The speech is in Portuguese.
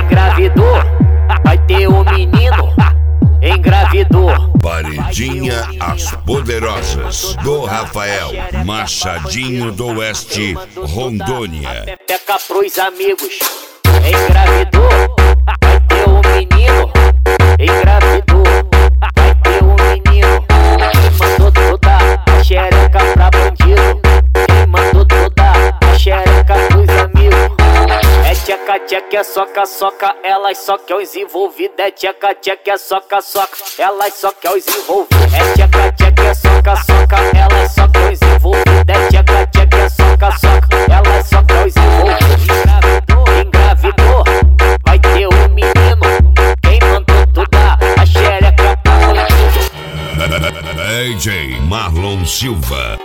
engravidou, vai ter um menino, engravidou. Paredinha As Poderosas, do Rafael, Machadinho do Oeste, Rondônia. Peca pros amigos, engravidou, vai ter um menino, engravidou, vai ter um menino. Quem mandou toda a xereca pra bandido? Quem mandou toda a xereca pros amigos? É tcheca, tcheca, é soca, soca, elas só quer os envolvidos. É tcheca, tcheca, é soca, soca, elas só quer os envolvidos. É tcheca, tcheca, é soca, soca, elas só quer os envolvidos. É tcheca, tcheca, é soca, soca, elas só quer os envolvidos. Engravidou, vai ter um menino. Quem mandou toda a xereca pra bandido? DJ Marlon Silva.